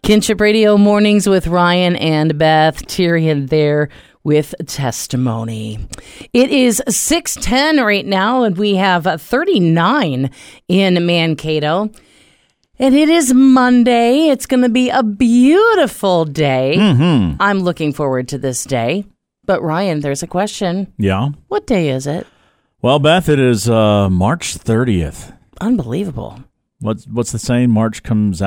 Kinship Radio Mornings with Ryan and Beth. Tyrion there with testimony. It is 6:10 right now, and we have 39 in Mankato. And it is Monday. It's going to be a beautiful day. Mm-hmm. I'm looking forward to this day. But Ryan, there's a question. Yeah? What day is it? Well, Beth, it is March 30th. Unbelievable. What's the saying? March goes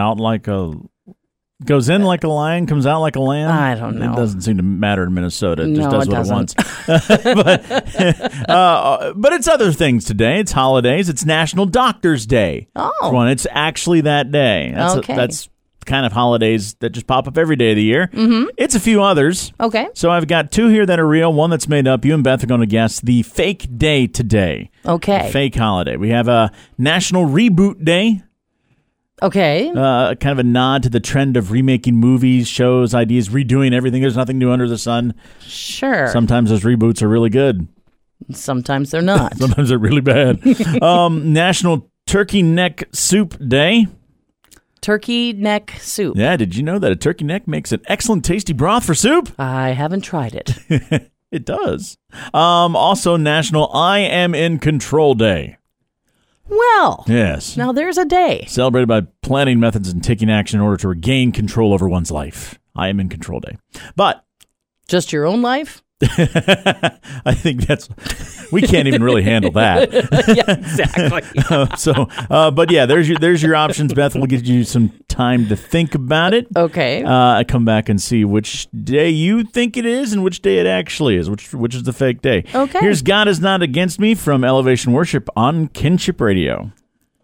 in like a lion, comes out like a lamb? I don't know. It doesn't seem to matter in Minnesota. It just does what doesn't. it wants. But it's other things today. It's holidays. It's National Doctor's Day. Oh. It's actually that day. That's kind of holidays that just pop up every day of the year. Mm-hmm. It's a few others. Okay. So I've got two here that are real, one that's made up. You and Beth are going to guess the fake day today. Okay. The fake holiday. We have a National Reboot Day. Okay. Kind of a nod to the trend of remaking movies, shows, ideas, redoing everything. There's nothing new under the sun. Sure. Sometimes those reboots are really good. Sometimes they're not. Sometimes they're really bad. National Turkey Neck Soup Day. Turkey neck soup. Yeah, did you know that a turkey neck makes an excellent tasty broth for soup? I haven't tried it. It does. Also, National I Am in Control Day. Well, Yes. now there's a day. Celebrated by planning methods and taking action in order to regain control over one's life. I Am in Control Day. But Just your own life? I think we can't even really handle that. Yeah, exactly. But yeah, there's your options, Beth. We'll give you some time to think about it. Okay. I come back and see which day you think it is and which day it actually is, which is the fake day. Okay. Here's God Is Not Against Me from Elevation Worship on Kinship Radio.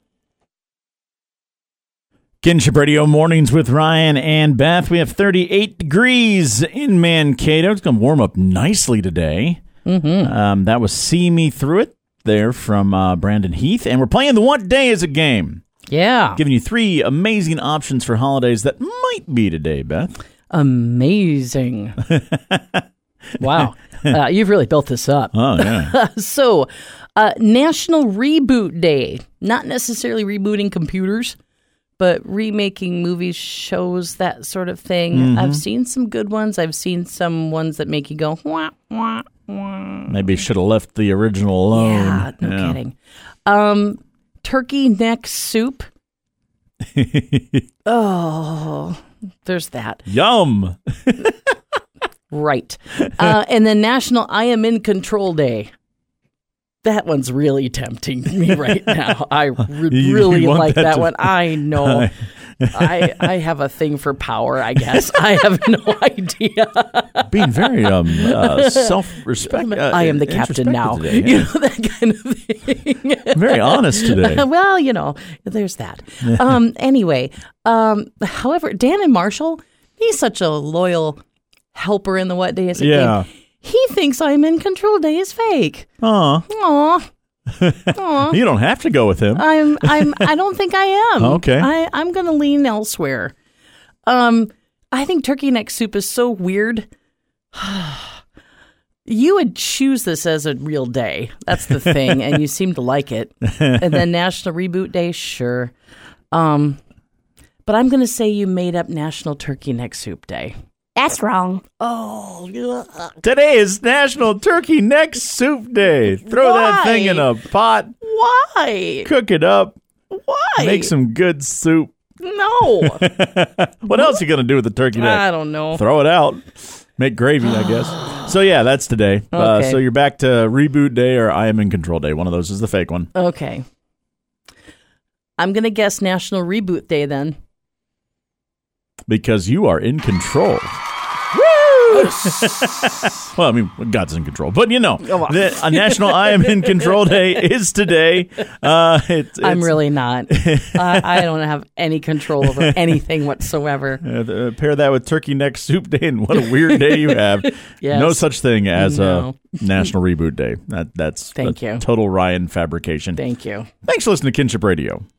Kinship Radio Mornings with Ryan and Beth. We have 38 degrees in Mankato. It's going to warm up nicely today. Mm-hmm. That was See Me Through It there from Brandon Heath. And we're playing the What Day Is a Game. Yeah. Giving you three amazing options for holidays that might be today, Beth. Amazing. Wow. You've really built this up. Oh, yeah. So, National Reboot Day. Not necessarily rebooting computers, but remaking movies, shows, that sort of thing. Mm-hmm. I've seen some good ones. I've seen some ones that make you go, wah, wah, wah. Maybe should have left the original alone. Yeah, no kidding. Turkey neck soup. Oh, there's that. Yum. Right. And then National I Am in Control Day. That one's really tempting me right now. I would really like that one. I know. I have a thing for power, I guess. I have no idea. Being very self-respect. I am the captain now. Today, yeah. You know, that kind of thing. Very honest today. Well, there's that. Anyway, however, Dan and Marshall, he's such a loyal helper in the What Day Is It game. He thinks I'm in Control Day is fake. Aw. You don't have to go with him. I don't think I am. Okay. I'm going to lean elsewhere. I think turkey neck soup is so weird. You would choose this as a real day. That's the thing, and you seem to like it. And then National Reboot Day, sure. But I'm going to say you made up National Turkey Neck Soup Day. That's wrong. Oh, ugh. Today is National Turkey Neck Soup Day. Throw that thing in a pot. Why? Cook it up. Why? Make some good soup. No. What else are you going to do with the turkey neck? I don't know. Throw it out. Make gravy, I guess. So, yeah, that's today. Okay. So you're back to Reboot Day or I Am in Control Day. One of those is the fake one. Okay. I'm going to guess National Reboot Day then. Because you are in control. Well, I mean, God's in control. But, a National I Am in Control Day is today. I'm really not. I don't have any control over anything whatsoever. Pair that with Turkey Neck Soup Day, and what a weird day you have. Yes. No such thing as a National Reboot Day. That's Thank you. Total Ryan fabrication. Thank you. Thanks for listening to Kinship Radio.